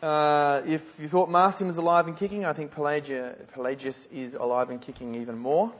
If you thought Marcion was alive and kicking, I think Pelagius is alive and kicking even more.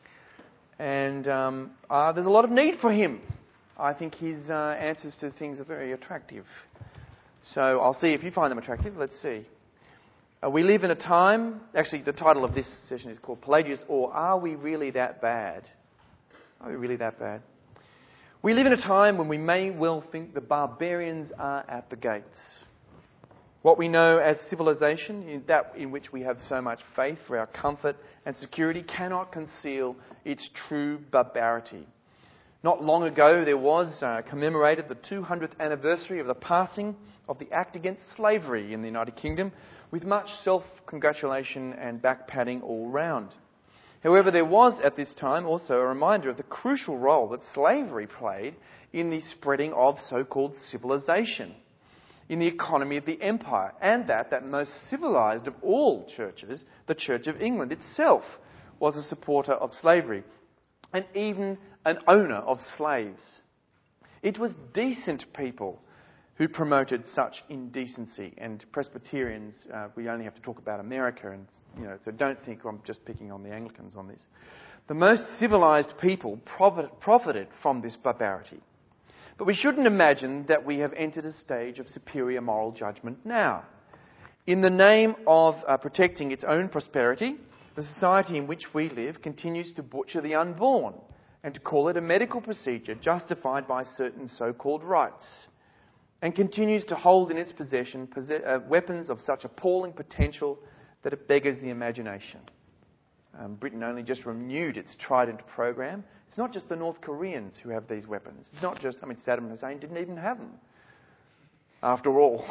And there's a lot of need for him. I think his answers to things are very attractive. So I'll see if you find them attractive. Let's see. We live in a time... Actually, the title of this session is called Pelagius, or Are We Really That Bad? Are we really that bad? We live in a time when we may well think the barbarians are at the gates. What we know as civilization, that in which we have so much faith for our comfort and security, cannot conceal its true barbarity. Not long ago, there was commemorated the 200th anniversary of the passing of the Act Against Slavery in the United Kingdom, with much self-congratulation and back-patting all round. However, there was at this time also a reminder of the crucial role that slavery played in the spreading of so-called civilization, in the economy of the empire, and that most civilized of all churches, the Church of England itself, was a supporter of slavery, and even an owner of slaves. It was decent people who promoted such indecency, and Presbyterians, we only have to talk about America, and so don't think I'm just picking on the Anglicans on this. The most civilized people profited from this barbarity. But we shouldn't imagine that we have entered a stage of superior moral judgment now. In the name of protecting its own prosperity, the society in which we live continues to butcher the unborn and to call it a medical procedure justified by certain so-called rights, and continues to hold in its possession weapons of such appalling potential that it beggars the imagination. Britain only just renewed its Trident program. It's not just the North Koreans who have these weapons. It's not just, Saddam Hussein didn't even have them. After all,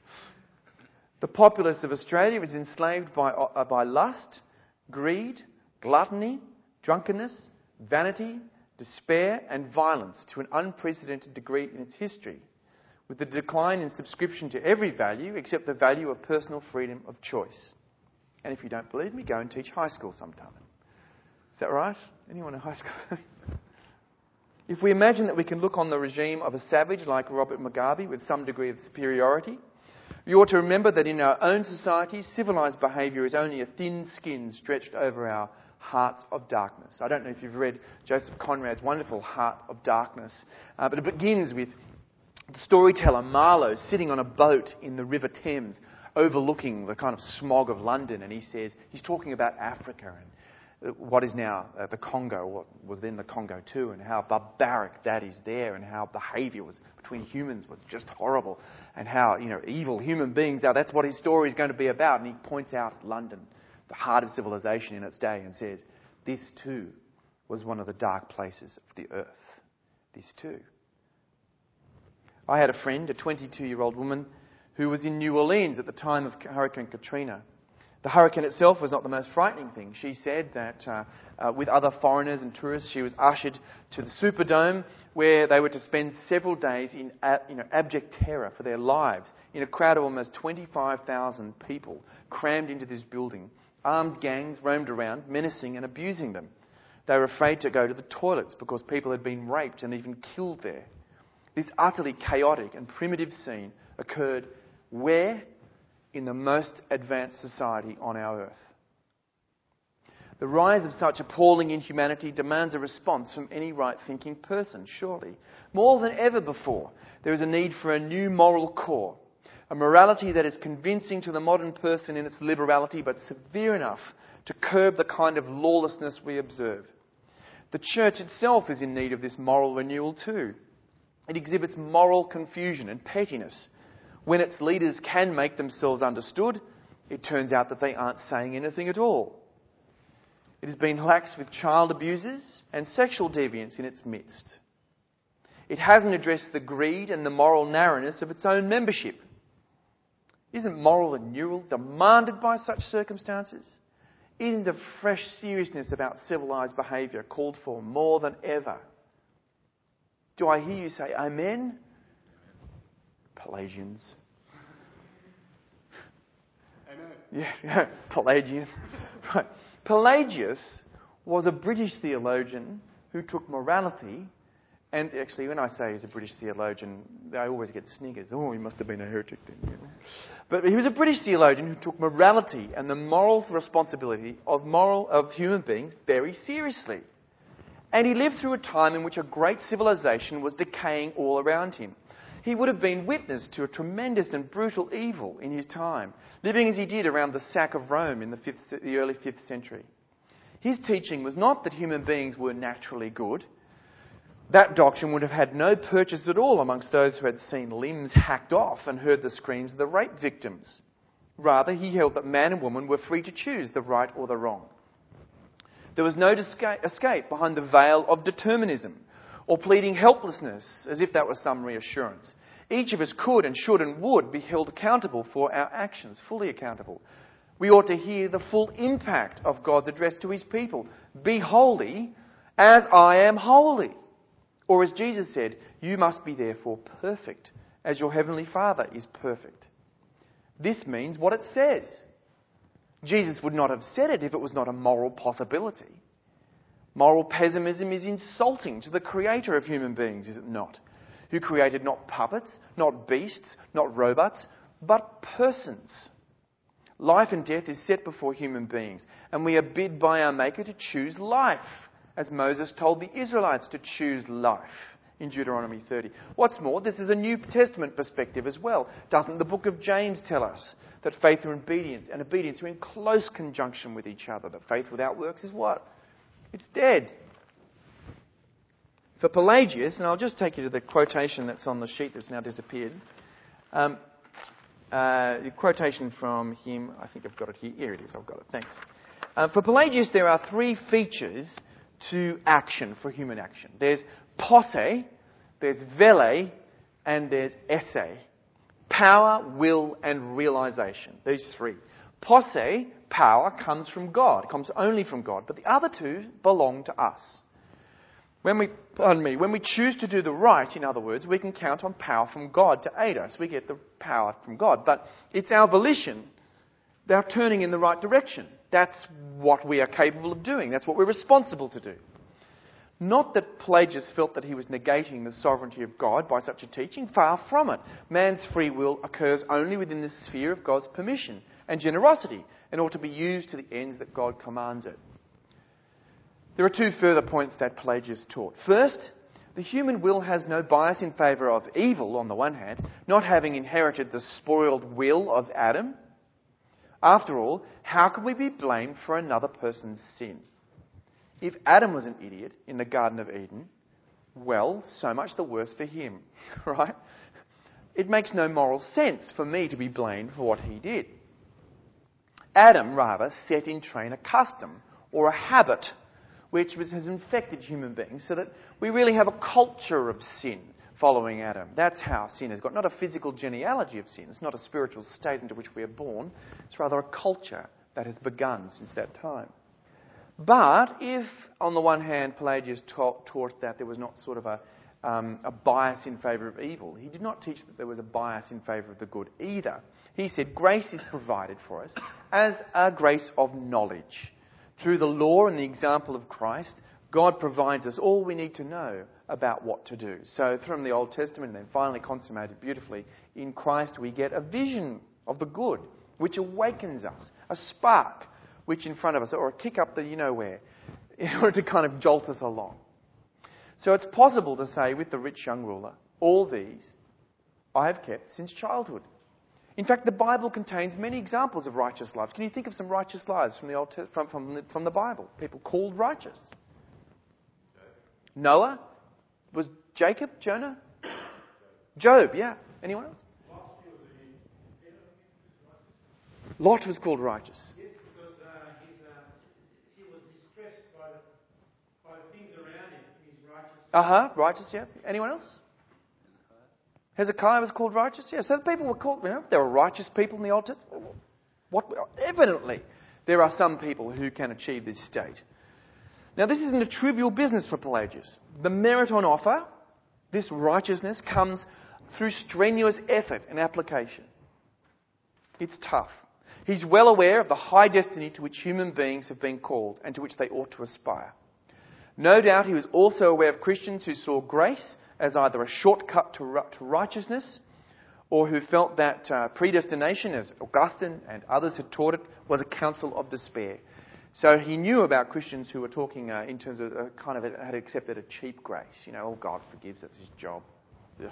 the populace of Australia is enslaved by lust, greed, gluttony, drunkenness, vanity, despair, and violence to an unprecedented degree in its history, with the decline in subscription to every value except the value of personal freedom of choice. And if you don't believe me, go and teach high school sometime. Is that right? Anyone in high school? If we imagine that we can look on the regime of a savage like Robert Mugabe with some degree of superiority, we ought to remember that in our own society, civilised behaviour is only a thin skin stretched over our hearts of darkness. I don't know if you've read Joseph Conrad's wonderful Heart of Darkness, but it begins with the storyteller Marlowe sitting on a boat in the River Thames overlooking the kind of smog of London, and he's talking about Africa and what is now the Congo, what was then the Congo too, and how barbaric that is there, and how behaviour was between humans was just horrible, and how evil human beings are. That's what his story is going to be about. And he points out London, the heart of civilization in its day, and says, this too was one of the dark places of the earth. This too. I had a friend, a 22-year-old woman, who was in New Orleans at the time of Hurricane Katrina. The hurricane itself was not the most frightening thing. She said that with other foreigners and tourists, she was ushered to the Superdome, where they were to spend several days in abject terror for their lives, in a crowd of almost 25,000 people crammed into this building. Armed gangs roamed around, menacing and abusing them. They were afraid to go to the toilets because people had been raped and even killed there. This utterly chaotic and primitive scene occurred where? In the most advanced society on our earth. The rise of such appalling inhumanity demands a response from any right-thinking person, surely. More than ever before, there is a need for a new moral core, a morality that is convincing to the modern person in its liberality, but severe enough to curb the kind of lawlessness we observe. The church itself is in need of this moral renewal too. It exhibits moral confusion and pettiness. When its leaders can make themselves understood, it turns out that they aren't saying anything at all. It has been lax with child abusers and sexual deviance in its midst. It hasn't addressed the greed and the moral narrowness of its own membership. Isn't moral renewal demanded by such circumstances? Isn't a fresh seriousness about civilised behaviour called for more than ever? Do I hear you say amen? Pelagians. Amen. Yeah, Pelagian. Right. Pelagius was a British theologian who took morality And actually, when I say he's a British theologian, I always get sniggers. Oh, he must have been a heretic then. You know? But he was a British theologian who took morality and the moral responsibility of human beings very seriously. And he lived through a time in which a great civilization was decaying all around him. He would have been witness to a tremendous and brutal evil in his time, living as he did around the sack of Rome in the early 5th century. His teaching was not that human beings were naturally good. That doctrine would have had no purchase at all amongst those who had seen limbs hacked off and heard the screams of the rape victims. Rather, he held that man and woman were free to choose the right or the wrong. There was no escape behind the veil of determinism or pleading helplessness as if that was some reassurance. Each of us could and should and would be held accountable for our actions, fully accountable. We ought to hear the full impact of God's address to his people. Be holy as I am holy. Or as Jesus said, you must be therefore perfect, as your heavenly Father is perfect. This means what it says. Jesus would not have said it if it was not a moral possibility. Moral pessimism is insulting to the creator of human beings, is it not? Who created not puppets, not beasts, not robots, but persons. Life and death is set before human beings, and we are bid by our Maker to choose life, as Moses told the Israelites to choose life in Deuteronomy 30. What's more, this is a New Testament perspective as well. Doesn't the book of James tell us that faith and obedience are in close conjunction with each other? That faith without works is what? It's dead. For Pelagius, and I'll just take you to the quotation that's on the sheet that's now disappeared. The quotation from him, I think I've got it here. Here it is, I've got it. Thanks. For Pelagius, there are three features to action, for human action. There's posse, there's vele, and there's esse. Power, will, and realization. These three. Posse, power, comes from God. It comes only from God. But the other two belong to us. When we choose to do the right, in other words, we can count on power from God to aid us. We get the power from God. But it's our volition, our turning in the right direction. That's what we are capable of doing. That's what we're responsible to do. Not that Pelagius felt that he was negating the sovereignty of God by such a teaching. Far from it. Man's free will occurs only within the sphere of God's permission and generosity and ought to be used to the ends that God commands it. There are two further points that Pelagius taught. First, the human will has no bias in favour of evil on the one hand, not having inherited the spoiled will of Adam. After all, how can we be blamed for another person's sin? If Adam was an idiot in the Garden of Eden, well, so much the worse for him, right? It makes no moral sense for me to be blamed for what he did. Adam, rather, set in train a custom or a habit which has infected human beings so that we really have a culture of sin following Adam. That's how sin has got. Not a physical genealogy of sin. It's not a spiritual state into which we are born. It's rather a culture that has begun since that time. But if, on the one hand, Pelagius taught that there was not sort of a bias in favour of evil, he did not teach that there was a bias in favour of the good either. He said grace is provided for us as a grace of knowledge. Through the law and the example of Christ, God provides us all we need to know about what to do. So from the Old Testament and then finally consummated beautifully, in Christ we get a vision of the good, which awakens us, a spark which in front of us, or a kick up the you-know-where, in order to kind of jolt us along. So it's possible to say with the rich young ruler, all these I have kept since childhood. In fact, the Bible contains many examples of righteous lives. Can you think of some righteous lives from the Old from the Bible? People called righteous. Noah? Was Jacob? Jonah? Job, yeah. Anyone else? Lot was called righteous. Yes, because he was distressed by the things around him. He's righteous. Righteous, yeah. Anyone else? Hezekiah was called righteous? Yeah, so the people were called, there were righteous people in the Old Testament. Evidently, there are some people who can achieve this state. Now, this isn't a trivial business for Pelagius. The merit on offer, this righteousness, comes through strenuous effort and application. It's tough. He's well aware of the high destiny to which human beings have been called and to which they ought to aspire. No doubt he was also aware of Christians who saw grace as either a shortcut to righteousness, or who felt that predestination, as Augustine and others had taught it, was a counsel of despair. So he knew about Christians who were talking in terms of had accepted a cheap grace. Oh, God forgives, that's his job. Ugh.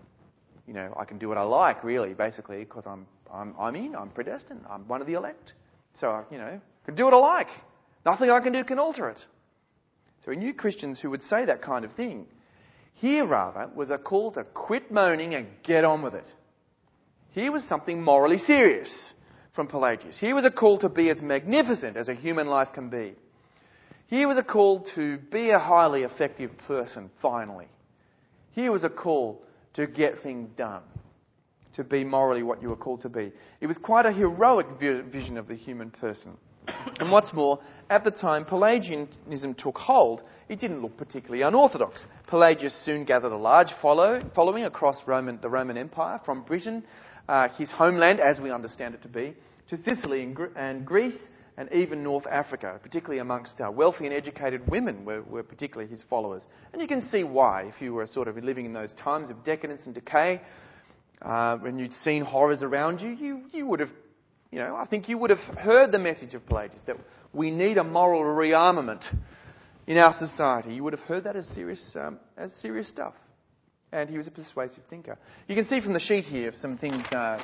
I can do what I like, really, basically, because I'm predestined. I'm one of the elect. So, I can do what I like. Nothing I can do can alter it. So he knew Christians who would say that kind of thing. Here, rather, was a call to quit moaning and get on with it. Here was something morally serious from Pelagius. Here was a call to be as magnificent as a human life can be. Here was a call to be a highly effective person, finally. Here was a call to get things done, to be morally what you were called to be. It was quite a heroic vision of the human person. And what's more, at the time Pelagianism took hold, it didn't look particularly unorthodox. Pelagius soon gathered a large following across the Roman Empire, from Britain, his homeland as we understand it to be, to Sicily and Greece, and even North Africa, particularly amongst wealthy and educated women were particularly his followers. And you can see why, if you were sort of living in those times of decadence and decay, when you'd seen horrors around you, you would have, I think you would have heard the message of Pelagius, that we need a moral rearmament in our society. You would have heard that as serious stuff. And he was a persuasive thinker. You can see from the sheet here some things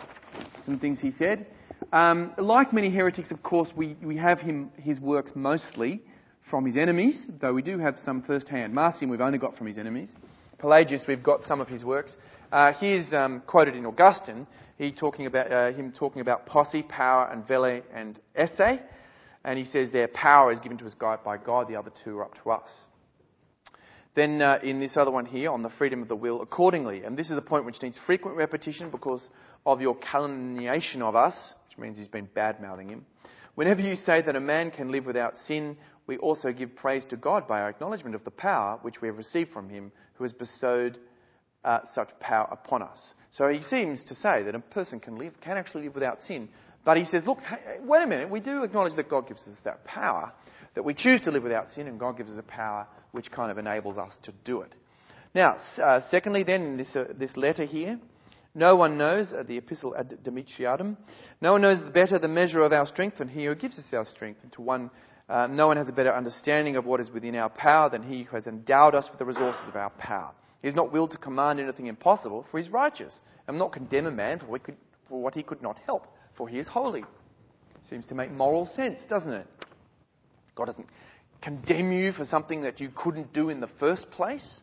he said. Like many heretics, of course, we have his works mostly from his enemies, though we do have some first-hand. Marcion we've only got from his enemies. Pelagius, we've got some of his works. Here's quoted in Augustine, him talking about posse, power, and vele, and esse. And he says their power is given to us by God, the other two are up to us. Then in this other one here, on the freedom of the will, accordingly, and this is a point which needs frequent repetition because of your calumniation of us, which means he's been bad-mouthing him. Whenever you say that a man can live without sin, we also give praise to God by our acknowledgement of the power which we have received from him, who has bestowed such power upon us. So he seems to say that a person can actually live without sin. But he says, look, wait a minute, we do acknowledge that God gives us that power, that we choose to live without sin, and God gives us a power which kind of enables us to do it. Now, secondly then, in this letter here, no one knows, the Epistle ad Demetriadum, no one knows better the measure of our strength than he who gives us our strength. And to one, no one has a better understanding of what is within our power than he who has endowed us with the resources of our power. He is not willed to command anything impossible, for he is righteous, and will not condemn a man for what he could not help, for he is holy. Seems to make moral sense, doesn't it? God doesn't condemn you for something that you couldn't do in the first place.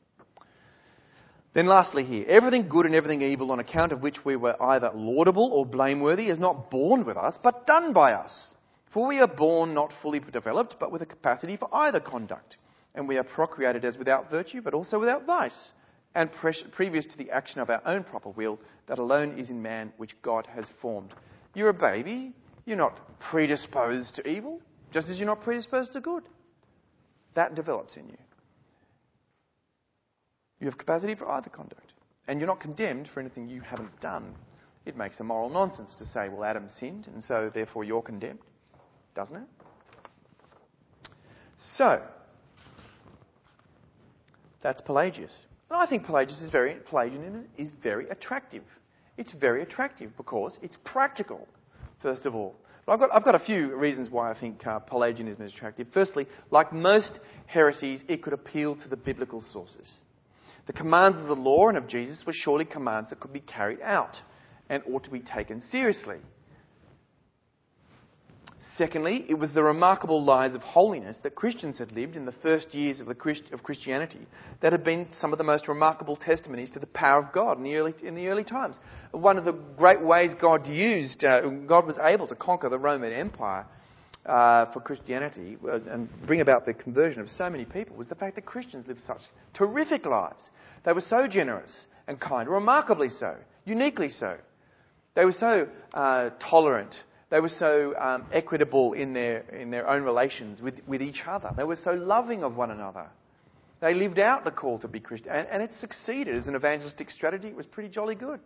Then lastly here, everything good and everything evil on account of which we were either laudable or blameworthy is not born with us, but done by us. For we are born not fully developed, but with a capacity for either conduct. And we are procreated as without virtue, but also without vice. And previous to the action of our own proper will, that alone is in man which God has formed. You're a baby. You're not predisposed to evil, just as you're not predisposed to good. That develops in you. You have capacity for either conduct. And you're not condemned for anything you haven't done. It makes a moral nonsense to say, well, Adam sinned, and so therefore you're condemned. Doesn't it? So, that's Pelagius. And I think Pelagianism is very attractive. It's very attractive because it's practical, first of all. But I've got a few reasons why I think Pelagianism is attractive. Firstly, like most heresies, it could appeal to the biblical sources. The commands of the law and of Jesus were surely commands that could be carried out and ought to be taken seriously. Secondly, it was the remarkable lives of holiness that Christians had lived in the first years of Christianity that had been some of the most remarkable testimonies to the power of God in the early times. One of the great ways God was able to conquer the Roman Empire for Christianity and bring about the conversion of so many people was the fact that Christians lived such terrific lives. They were so generous and kind, remarkably so, uniquely so. They were so tolerant. They were so equitable in their own relations with each other. They were so loving of one another. They lived out the call to be Christian. And it succeeded as an evangelistic strategy. It was pretty jolly good.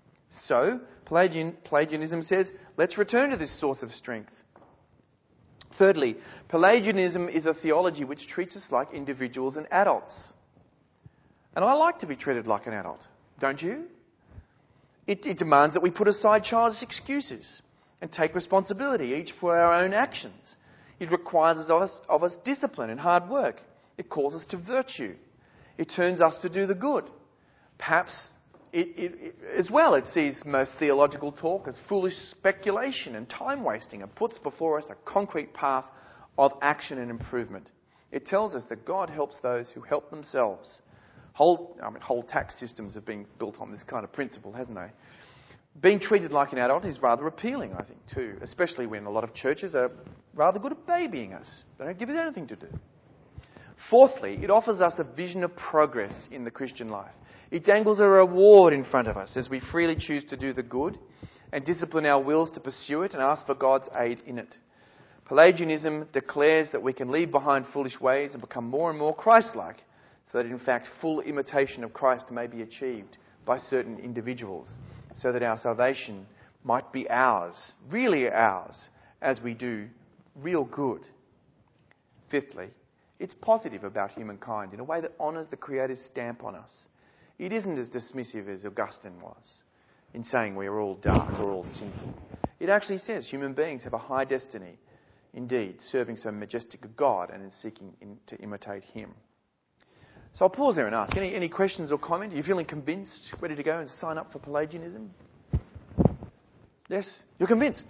So, Pelagianism says, let's return to this source of strength. Thirdly, Pelagianism is a theology which treats us like individuals and adults. And I like to be treated like an adult, don't you? It demands that we put aside childish excuses and take responsibility, each for our own actions. It requires of us discipline and hard work. It calls us to virtue. It turns us to do the good. Perhaps it sees most theological talk as foolish speculation and time wasting, and puts before us a concrete path of action and improvement. It tells us that God helps those who help themselves. Whole tax systems have been built on this kind of principle, hasn't they? Being treated like an adult is rather appealing, I think, too, especially when a lot of churches are rather good at babying us. They don't give us anything to do. Fourthly, it offers us a vision of progress in the Christian life. It dangles a reward in front of us as we freely choose to do the good and discipline our wills to pursue it and ask for God's aid in it. Pelagianism declares that we can leave behind foolish ways and become more and more Christ-like, so that in fact full imitation of Christ may be achieved by certain individuals, so that our salvation might be ours, really ours, as we do real good. Fifthly, it's positive about humankind in a way that honours the Creator's stamp on us. It isn't as dismissive as Augustine was in saying we are all dark, we're all sinful. It actually says human beings have a high destiny, indeed, serving so majestic a God and in seeking to imitate Him. So I'll pause there and ask, any questions or comment? Are you feeling convinced, ready to go and sign up for Pelagianism? Yes? You're convinced?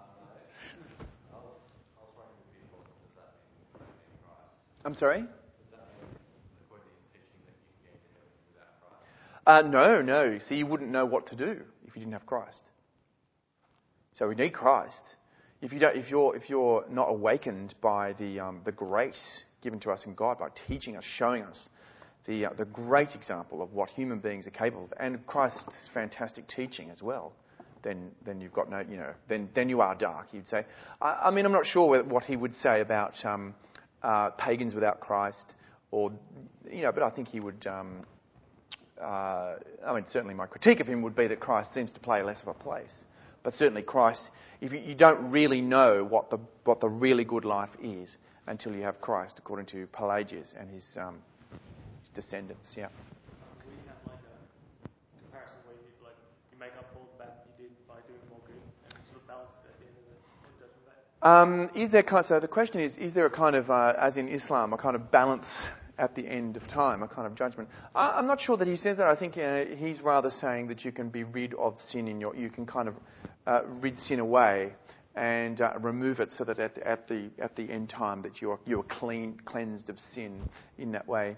I'm sorry? No. See, you wouldn't know what to do if you didn't have Christ. So we need Christ. If you're not awakened by the grace given to us in God, by teaching us, showing us the great example of what human beings are capable of, and Christ's fantastic teaching as well, then you've got no, then you are dark. You'd say. I'm not sure what he would say about pagans without Christ, but I think he would. Certainly my critique of him would be that Christ seems to play less of a place. But certainly Christ, if you don't really know what the really good life is until you have Christ, according to Pelagius and his descendants. Yeah. We have like a comparison where you make up for the bad you did by doing more good and sort of balance it at the end of the judgment day. So the question is there a kind of, as in Islam, a kind of balance at the end of time, a kind of judgment? I'm not sure that he says that. I think he's rather saying that you can be rid of sin you can kind of rid sin away and remove it, so that at the end time that you are cleansed of sin in that way,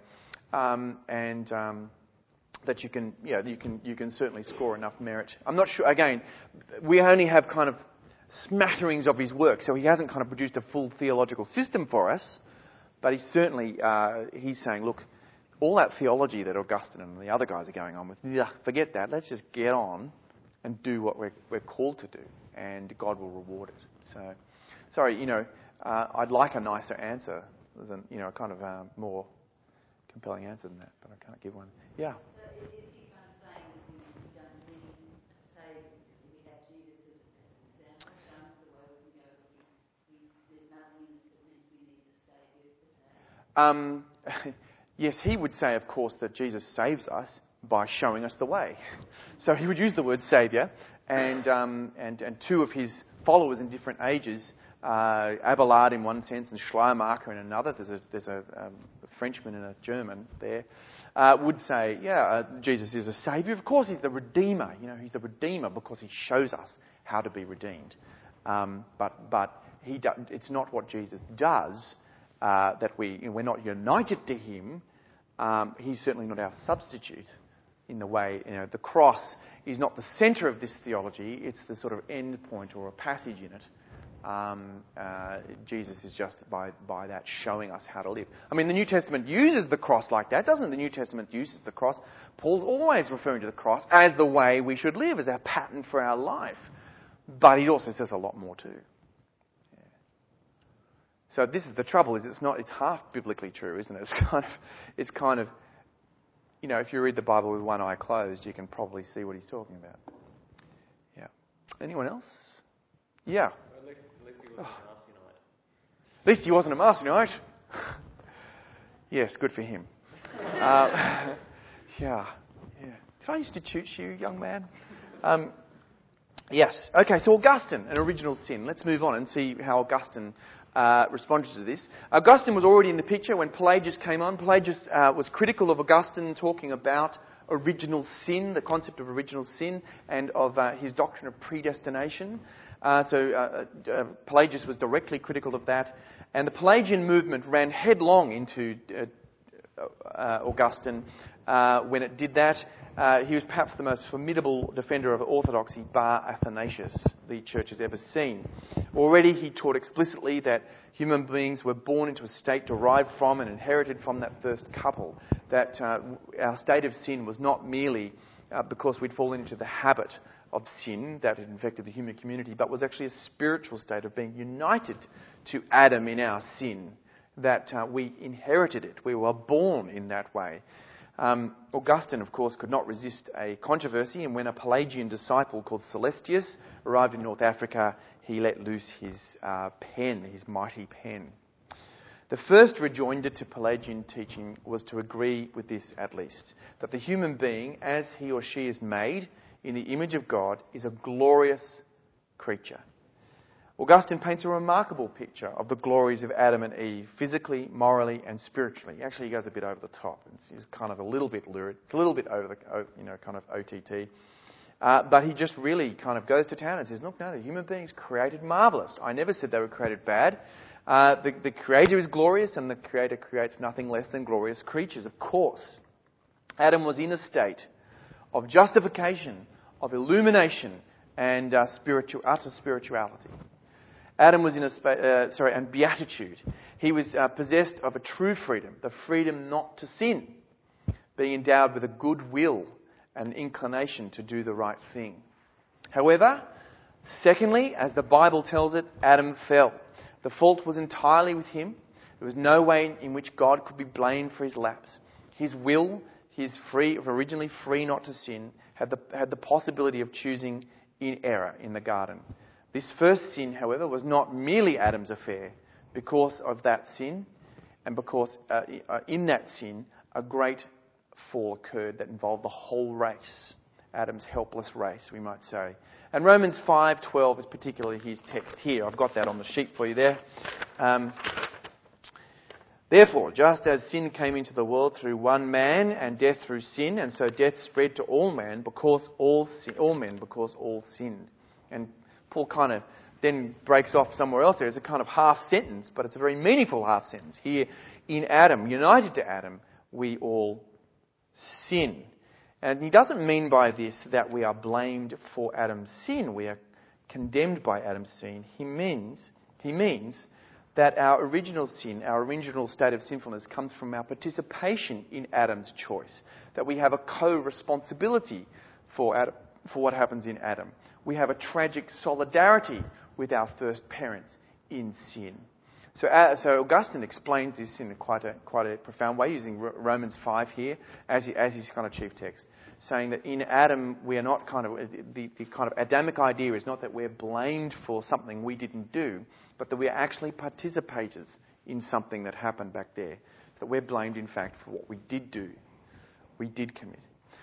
that you can certainly score enough merit. I'm not sure. Again, we only have kind of smatterings of his work, so he hasn't kind of produced a full theological system for us. But he's certainly, he's saying, look, all that theology that Augustine and the other guys are going on with, forget that. Let's just get on and do what we're called to do, and God will reward it. So, sorry, I'd like a nicer answer than, a kind of more compelling answer than that, but I can't give one. Yeah. So is he kind of saying we don't need a saviour? We have Jesus as an example, showing us the way we can go. There's nothing in this that means we need a saviour per se. Yes, he would say, of course, that Jesus saves us by showing us the way. So he would use the word saviour, and two of his followers in different ages, Abelard in one sense and Schleiermacher in another, there's a Frenchman and a German there, would say, Jesus is a saviour. Of course, he's the Redeemer. He's the Redeemer because he shows us how to be redeemed. But it's not what Jesus does. That we're not united to him. He's certainly not our substitute in the way, the cross is not the centre of this theology. It's the sort of end point or a passage in it. Jesus is just by that showing us how to live. I mean, the New Testament uses the cross like that, doesn't it? The New Testament uses the cross. Paul's always referring to the cross as the way we should live, as our pattern for our life. But he also says a lot more too. So this is the trouble: it's half biblically true, isn't it? It's kind of, if you read the Bible with one eye closed, you can probably see what he's talking about. Yeah. Anyone else? Yeah. At least he wasn't nasty At least he wasn't a Marcionite. Yes, good for him. Yeah. Did I used to shoot you, young man? Yes. Okay, so Augustine, an original sin. Let's move on and see how Augustine responded to this. Augustine was already in the picture when Pelagius came on. Pelagius was critical of Augustine, talking about original sin, the concept of original sin, and of his doctrine of predestination. Pelagius was directly critical of that. And the Pelagian movement ran headlong into Augustine when it did that. He was perhaps the most formidable defender of orthodoxy, bar Athanasius, the church has ever seen. Already he taught explicitly that human beings were born into a state derived from and inherited from that first couple, that our state of sin was not merely because we'd fallen into the habit of sin that had infected the human community, but was actually a spiritual state of being united to Adam in our sin, that we inherited it. We were born in that way. Augustine, of course, could not resist a controversy, and when a Pelagian disciple called Celestius arrived in North Africa, he let loose his pen, his mighty pen. The first rejoinder to Pelagian teaching was to agree with this at least, that the human being, as he or she is made in the image of God, is a glorious creature. Augustine paints a remarkable picture of the glories of Adam and Eve, physically, morally, and spiritually. Actually, he goes a bit over the top. It's kind of a little bit lurid. It's a little bit over the, kind of OTT. But he just really kind of goes to town and says, look, no, the human beings created marvellous. I never said they were created bad. The Creator is glorious, and the Creator creates nothing less than glorious creatures, of course. Adam was in a state of justification, of illumination, and utter spirituality. Adam was in and beatitude. He was possessed of a true freedom, the freedom not to sin, being endowed with a good will and an inclination to do the right thing. However, secondly, as the Bible tells it, Adam fell. The fault was entirely with him. There was no way in which God could be blamed for his lapse. His will, originally free not to sin, had the possibility of choosing in error in the garden. This first sin, however, was not merely Adam's affair. Because of that sin, and because in that sin, a great fall occurred that involved the whole race, Adam's helpless race, we might say. And Romans 5:12 is particularly his text here. I've got that on the sheet for you there. Therefore, just as sin came into the world through one man, and death through sin, and so death spread to all men because all sinned. And Paul kind of then breaks off somewhere else there. It's a kind of half sentence, but it's a very meaningful half sentence. Here, in Adam, united to Adam, we all sin. And he doesn't mean by this that we are blamed for Adam's sin. We are condemned by Adam's sin. He means that our original sin, our original state of sinfulness, comes from our participation in Adam's choice. That we have a co-responsibility for what happens in Adam. We have a tragic solidarity with our first parents in sin. So Augustine explains this in quite a profound way, using Romans 5 here as his kind of chief text, saying that in Adam we are not the kind of Adamic idea is not that we're blamed for something we didn't do, but that we are actually participators in something that happened back there. That we're blamed, in fact, for what we did do, we did commit.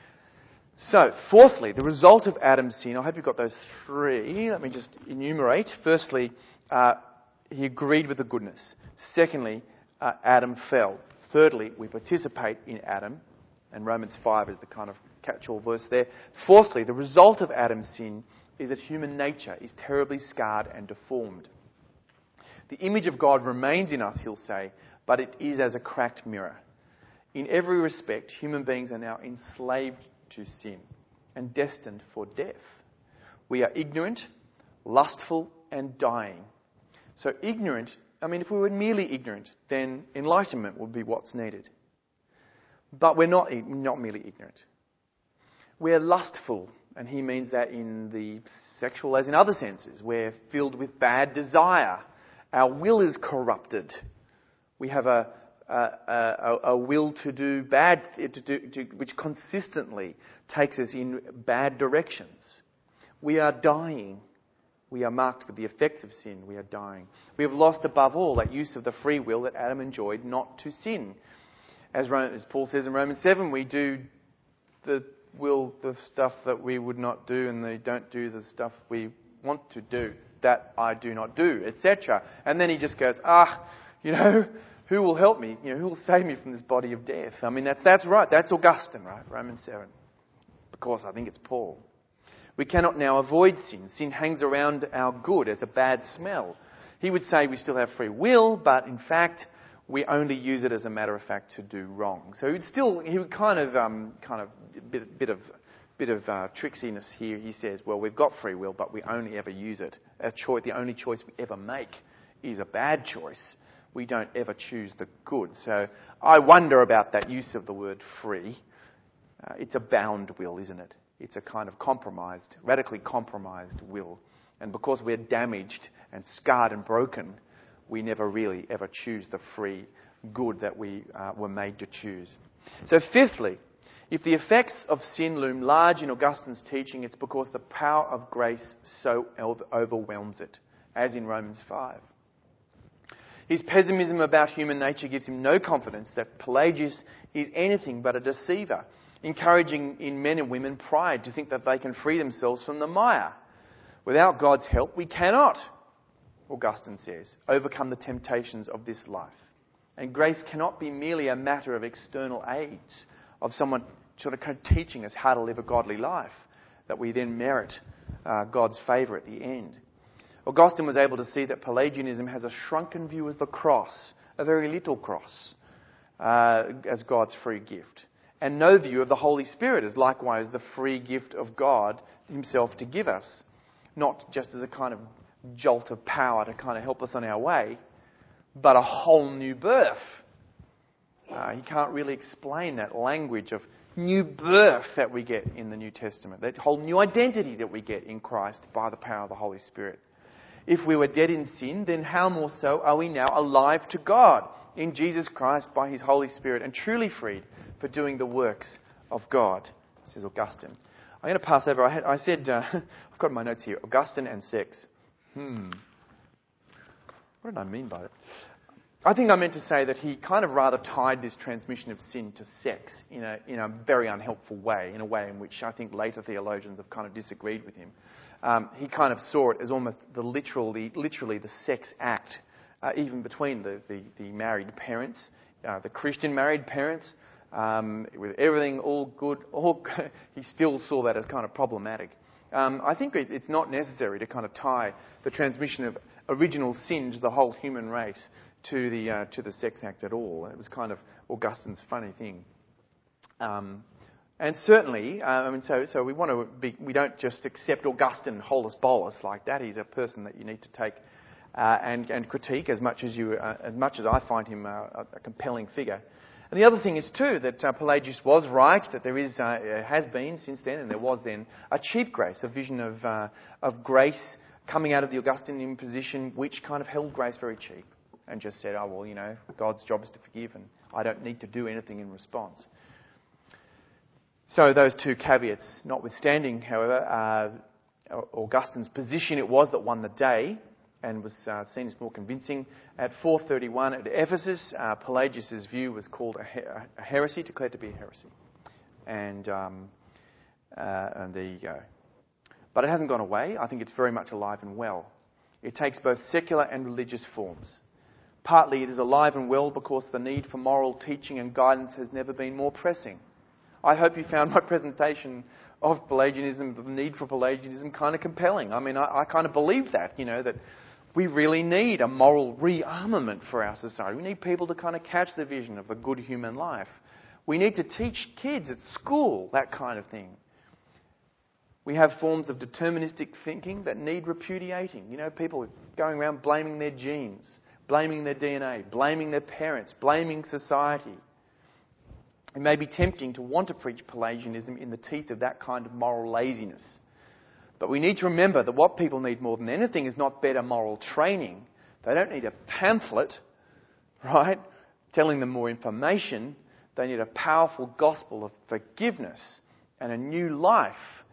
So, fourthly, the result of Adam's sin. I hope you've got those three. Let me just enumerate. Firstly, he agreed with the goodness. Secondly, Adam fell. Thirdly, we participate in Adam. And Romans 5 is the kind of catch-all verse there. Fourthly, the result of Adam's sin is that human nature is terribly scarred and deformed. The image of God remains in us, he'll say, but it is as a cracked mirror. In every respect, human beings are now enslaved to sin and destined for death. We are ignorant, lustful, and dying. So ignorant, if we were merely ignorant, then enlightenment would be what's needed. But we're not merely ignorant. We're lustful, and he means that in the sexual as in other senses. We're filled with bad desire. Our will is corrupted. We have a will to do bad, which consistently takes us in bad directions. We are dying. We are marked with the effects of sin. We are dying. We have lost above all that use of the free will that Adam enjoyed not to sin. As Paul says in Romans 7, we do the stuff that we would not do, and they don't do the stuff we want to do. That I do not do, etc. And then he just goes, who will help me? Who will save me from this body of death? I mean, that's right. That's Augustine, right? Romans 7. Of course, I think it's Paul. We cannot now avoid sin. Sin hangs around our good as a bad smell. He would say we still have free will, but in fact, we only use it as a matter of fact to do wrong. So he would kind of bit of tricksiness here. He says, well, we've got free will, but we only ever use it. The only choice we ever make is a bad choice. We don't ever choose the good. So I wonder about that use of the word free. It's a bound will, isn't it? It's a kind of radically compromised will. And because we're damaged and scarred and broken, we never really ever choose the free good that we were made to choose. So fifthly, if the effects of sin loom large in Augustine's teaching, it's because the power of grace so overwhelms it, as in Romans 5. His pessimism about human nature gives him no confidence that Pelagius is anything but a deceiver, encouraging in men and women pride to think that they can free themselves from the mire. Without God's help, we cannot, Augustine says, overcome the temptations of this life. And grace cannot be merely a matter of external aids, of someone sort of teaching us how to live a godly life, that we then merit God's favour at the end. Augustine was able to see that Pelagianism has a shrunken view of the cross, a very little cross, as God's free gift, and no view of the Holy Spirit as likewise the free gift of God himself to give us, not just as a kind of jolt of power to kind of help us on our way, but a whole new birth. He can't really explain that language of new birth that we get in the New Testament, that whole new identity that we get in Christ by the power of the Holy Spirit. If we were dead in sin, then how more so are we now alive to God in Jesus Christ by his Holy Spirit and truly freed for doing the works of God, says Augustine. I'm going to pass over. I said, I've got my notes here, Augustine and sex. What did I mean by it? I think I meant to say that he kind of rather tied this transmission of sin to sex in a very unhelpful way, in a way in which I think later theologians have kind of disagreed with him. He kind of saw it as almost literally the sex act, even between the married parents, the Christian married parents, with everything all good. He still saw that as kind of problematic. I think it's not necessary to kind of tie the transmission of original sin to the whole human race to the sex act at all. It was kind of Augustine's funny thing. And certainly, so we don't just accept Augustine holus bolus like that. He's a person that you need to take and critique as much as I find him a compelling figure. And the other thing is too that Pelagius was right, that there has been since then, and there was then a cheap grace, a vision of grace coming out of the Augustinian position, which kind of held grace very cheap and just said, God's job is to forgive, and I don't need to do anything in response. So those two caveats notwithstanding, however, Augustine's position it was that won the day and was seen as more convincing. At 431 at Ephesus, Pelagius' view was called a heresy, declared to be a heresy. And there you go. But it hasn't gone away. I think it's very much alive and well. It takes both secular and religious forms. Partly it is alive and well because the need for moral teaching and guidance has never been more pressing. I hope you found my presentation of Pelagianism, the need for Pelagianism, kind of compelling. I mean, I kind of believe that, that we really need a moral rearmament for our society. We need people to kind of catch the vision of the good human life. We need to teach kids at school that kind of thing. We have forms of deterministic thinking that need repudiating. People going around blaming their genes, blaming their DNA, blaming their parents, blaming society. It may be tempting to want to preach Pelagianism in the teeth of that kind of moral laziness. But we need to remember that what people need more than anything is not better moral training. They don't need a pamphlet, right, telling them more information. They need a powerful gospel of forgiveness and a new life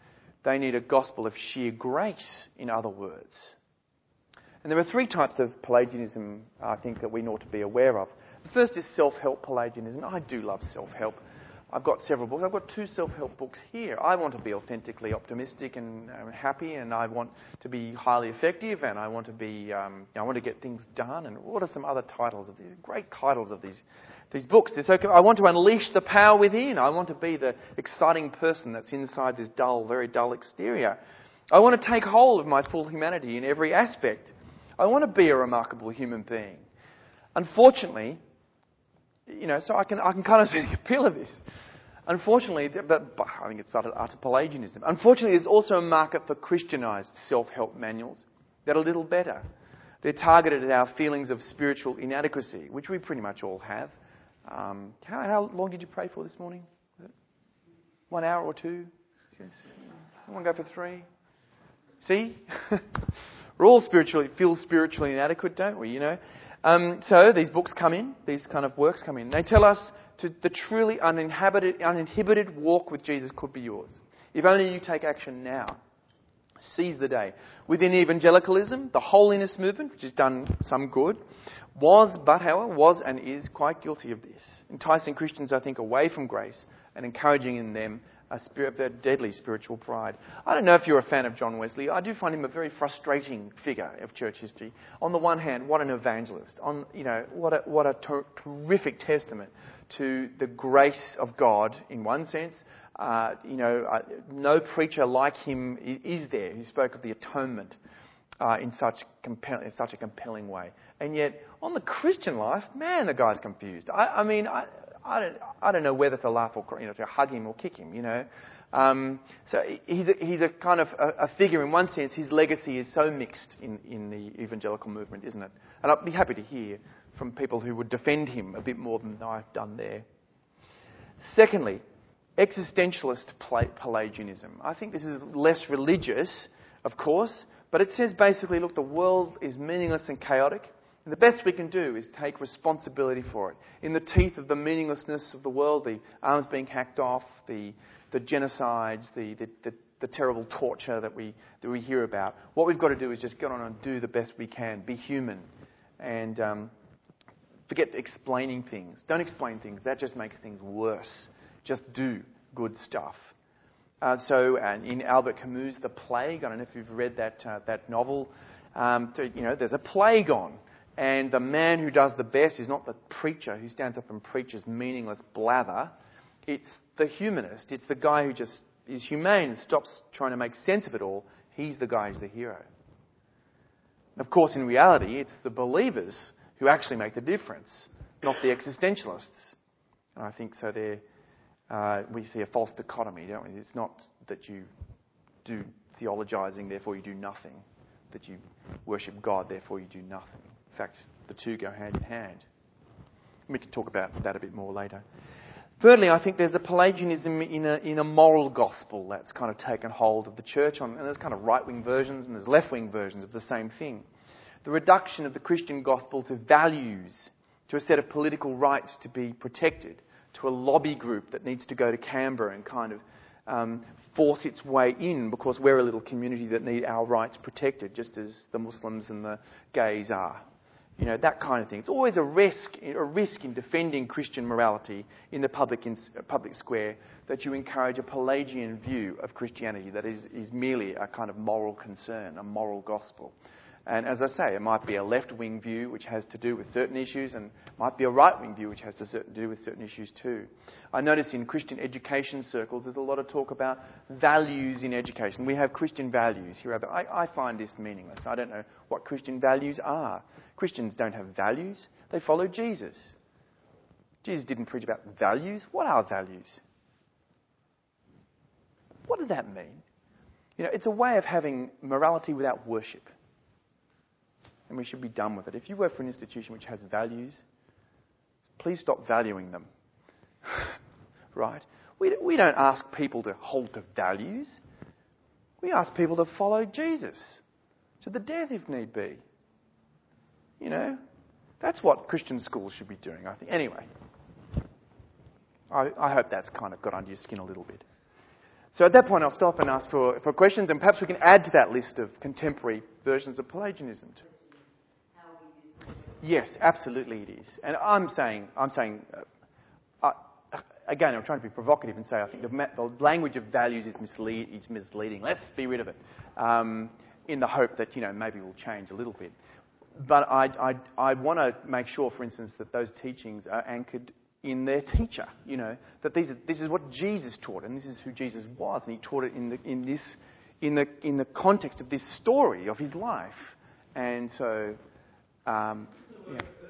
They need a gospel of sheer grace, in other words. And there are three types of Pelagianism, I think, that we ought to be aware of. The first is self-help Pelagianism. I do love self-help. I've got several books. I've got 2 self-help books here. I want to be authentically optimistic and happy, and I want to be highly effective, and I want to be, I want to get things done. And what are some other titles of these? Great titles of these books. I want to unleash the power within. I want to be the exciting person that's inside this dull, very dull exterior. I want to take hold of my full humanity in every aspect. I want to be a remarkable human being. Unfortunately, so I can kind of see the appeal of this. Unfortunately, but I think it's utter Pelagianism. Unfortunately, there's also a market for Christianised self-help manuals that are a little better. They're targeted at our feelings of spiritual inadequacy, which we pretty much all have. How long did you pray for this morning? 1 hour or 2? Yes. Someone go for 3? See? We all feel spiritually inadequate, don't we? So these books come in, these kind of works come in. They tell us the truly uninhibited walk with Jesus could be yours. If only you take action now. Seize the day. Within evangelicalism, the holiness movement, which has done some good, was and is quite guilty of this. Enticing Christians, I think, away from grace and encouraging in them a deadly spiritual pride. I don't know if you're a fan of John Wesley. I do find him a very frustrating figure of church history. On the one hand, what an evangelist. What a terrific testament to the grace of God in one sense. No preacher like him is there who spoke of the atonement in such a compelling way. And yet, on the Christian life, man, the guy's confused. I don't know whether to laugh or to hug him or kick him. So he's a kind of a figure in one sense. His legacy is so mixed in the evangelical movement, isn't it? And I'd be happy to hear from people who would defend him a bit more than I've done there. Secondly, existentialist Pelagianism. I think this is less religious, of course, but it says basically, look, the world is meaningless and chaotic. And the best we can do is take responsibility for it. In the teeth of the meaninglessness of the world, the arms being hacked off, the genocides, the terrible torture that we hear about, what we've got to do is just get on and do the best we can, be human, and forget explaining things. Don't explain things. That just makes things worse. Just do good stuff. And in Albert Camus' The Plague, I don't know if you've read that novel, there's a plague on. And the man who does the best is not the preacher who stands up and preaches meaningless blather. It's the humanist. It's the guy who just is humane and stops trying to make sense of it all. He's the guy who's the hero. Of course, in reality, it's the believers who actually make the difference, not the existentialists. And I think so we see a false dichotomy, don't we? It's not that you do theologizing, therefore you do nothing. That you worship God, therefore you do nothing. In fact, the two go hand in hand. We can talk about that a bit more later. Thirdly, I think there's a Pelagianism in a moral gospel that's kind of taken hold of the church. And there's kind of right-wing versions and there's left-wing versions of the same thing. The reduction of the Christian gospel to values, to a set of political rights to be protected, to a lobby group that needs to go to Canberra and kind of force its way in because we're a little community that need our rights protected, just as the Muslims and the gays are. That kind of thing. It's always a risk in defending Christian morality in the public square that you encourage a Pelagian view of Christianity that is merely a kind of moral concern, a moral gospel. And as I say, it might be a left-wing view which has to do with certain issues and might be a right-wing view which has to do with certain issues too. I notice in Christian education circles there's a lot of talk about values in education. We have Christian values here. I find this meaningless. I don't know what Christian values are. Christians don't have values. They follow Jesus. Jesus didn't preach about values. What are values? What does that mean? It's a way of having morality without worship. And we should be done with it. If you work for an institution which has values, please stop valuing them. Right? We don't ask people to hold to values. We ask people to follow Jesus to the death if need be. That's what Christian schools should be doing, I think. Anyway, I hope that's kind of got under your skin a little bit. So at that point, I'll stop and ask for questions, and perhaps we can add to that list of contemporary versions of Pelagianism. Yes, absolutely it is. And I'm saying, again, I'm trying to be provocative and say I think the language of values is misleading. Let's be rid of it, in the hope that maybe we'll change a little bit. But I want to make sure, for instance, that those teachings are anchored in their teacher. That this is what Jesus taught, and this is who Jesus was, and he taught it in the context of this story of his life. And so, yeah.